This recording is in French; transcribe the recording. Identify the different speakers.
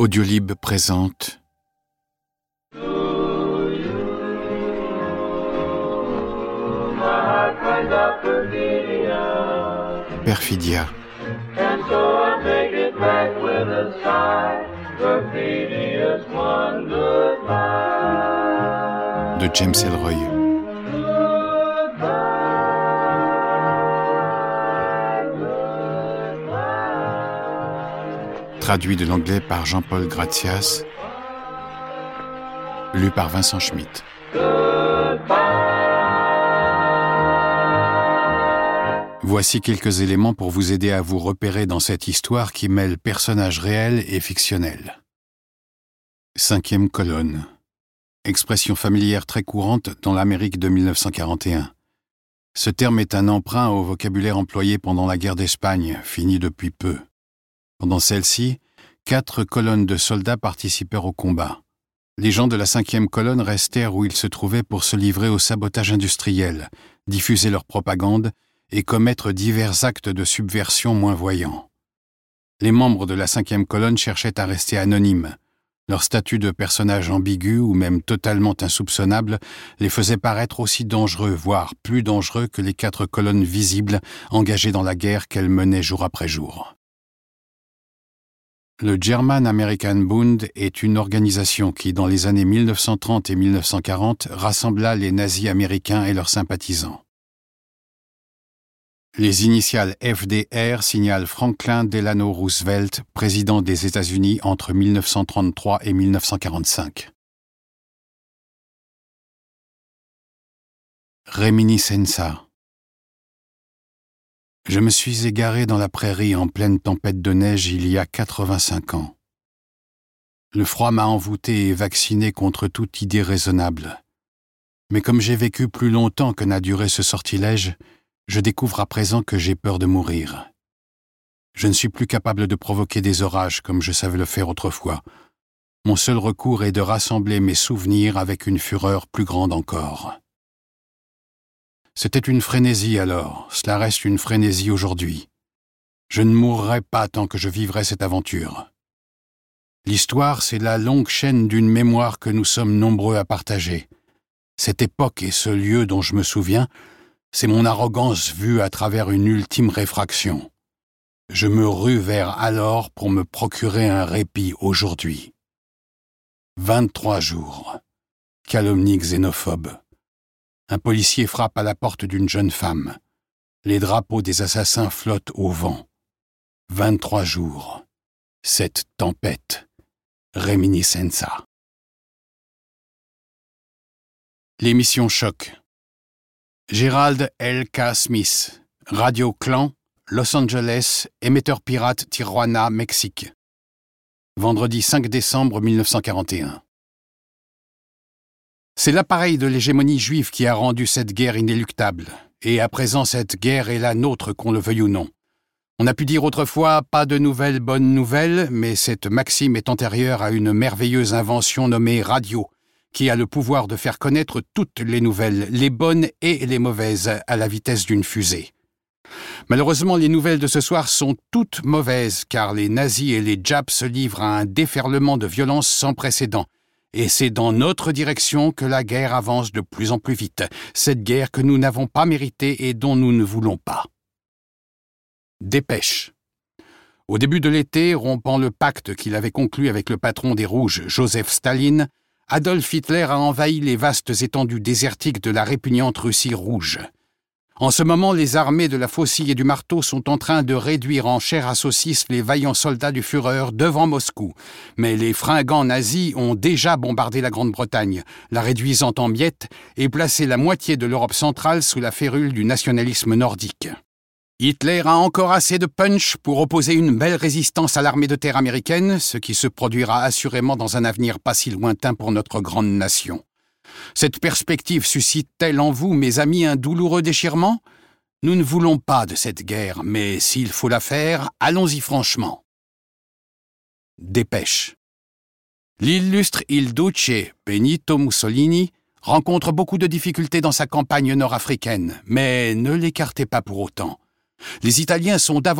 Speaker 1: Audiolib présente Perfidia de James Ellroy. Traduit de l'anglais par Jean-Paul Gratias, lu par Vincent Schmitt. Voici quelques éléments pour vous aider à vous repérer dans cette histoire qui mêle personnages réels et fictionnels. 5e colonne. Expression familière très courante dans l'Amérique de 1941. Ce terme est un emprunt au vocabulaire employé pendant la guerre d'Espagne, finie depuis peu. Pendant celle-ci, 4 colonnes de soldats participèrent au combat. Les gens de la 5e colonne restèrent où ils se trouvaient pour se livrer au sabotage industriel, diffuser leur propagande et commettre divers actes de subversion moins voyants. Les membres de la 5e colonne cherchaient à rester anonymes. Leur statut de personnage ambigu ou même totalement insoupçonnable les faisait paraître aussi dangereux, voire plus dangereux que les 4 colonnes visibles engagées dans la guerre qu'elles menaient jour après jour. Le German American Bund est une organisation qui, dans les années 1930 et 1940, rassembla les nazis américains et leurs sympathisants. Les initiales FDR signalent Franklin Delano Roosevelt, président des États-Unis entre 1933 et 1945. Réminiscenza. Je me suis égaré dans la prairie en pleine tempête de neige il y a 85 ans. Le froid m'a envoûté et vacciné contre toute idée raisonnable. Mais comme j'ai vécu plus longtemps que n'a duré ce sortilège, je découvre à présent que j'ai peur de mourir. Je ne suis plus capable de provoquer des orages comme je savais le faire autrefois. Mon seul recours est de rassembler mes souvenirs avec une fureur plus grande encore. C'était une frénésie alors, cela reste une frénésie aujourd'hui. Je ne mourrai pas tant que je vivrai cette aventure. L'histoire, c'est la longue chaîne d'une mémoire que nous sommes nombreux à partager. Cette époque et ce lieu dont je me souviens, c'est mon arrogance vue à travers une ultime réfraction. Je me rue vers alors pour me procurer un répit aujourd'hui. 23 jours. Calomnie xénophobe. Un policier frappe à la porte d'une jeune femme. Les drapeaux des assassins flottent au vent. 23 jours. Cette tempête. Réminiscenza. L'émission Choc. Gerald L. K. Smith, Radio Clan, Los Angeles, émetteur pirate Tijuana, Mexique. Vendredi 5 décembre 1941. C'est l'appareil de l'hégémonie juive qui a rendu cette guerre inéluctable. Et à présent, cette guerre est la nôtre, qu'on le veuille ou non. On a pu dire autrefois « pas de nouvelles, bonnes nouvelles », mais cette maxime est antérieure à une merveilleuse invention nommée radio, qui a le pouvoir de faire connaître toutes les nouvelles, les bonnes et les mauvaises, à la vitesse d'une fusée. Malheureusement, les nouvelles de ce soir sont toutes mauvaises, car les nazis et les Japs se livrent à un déferlement de violence sans précédent. Et c'est dans notre direction que la guerre avance de plus en plus vite, cette guerre que nous n'avons pas méritée et dont nous ne voulons pas. Dépêche. Au début de l'été, rompant le pacte qu'il avait conclu avec le patron des Rouges, Joseph Staline, Adolf Hitler a envahi les vastes étendues désertiques de la répugnante Russie rouge. En ce moment, les armées de la faucille et du marteau sont en train de réduire en chair à saucisse les vaillants soldats du Führer devant Moscou. Mais les fringants nazis ont déjà bombardé la Grande-Bretagne, la réduisant en miettes et placé la moitié de l'Europe centrale sous la férule du nationalisme nordique. Hitler a encore assez de punch pour opposer une belle résistance à l'armée de terre américaine, ce qui se produira assurément dans un avenir pas si lointain pour notre grande nation. Cette perspective suscite-t-elle en vous, mes amis, un douloureux déchirement ? Nous ne voulons pas de cette guerre, mais s'il faut la faire, allons-y franchement. Dépêche. L'illustre Il Duce, Benito Mussolini, rencontre beaucoup de difficultés dans sa campagne nord-africaine, mais ne l'écartez pas pour autant. Les Italiens sont davantage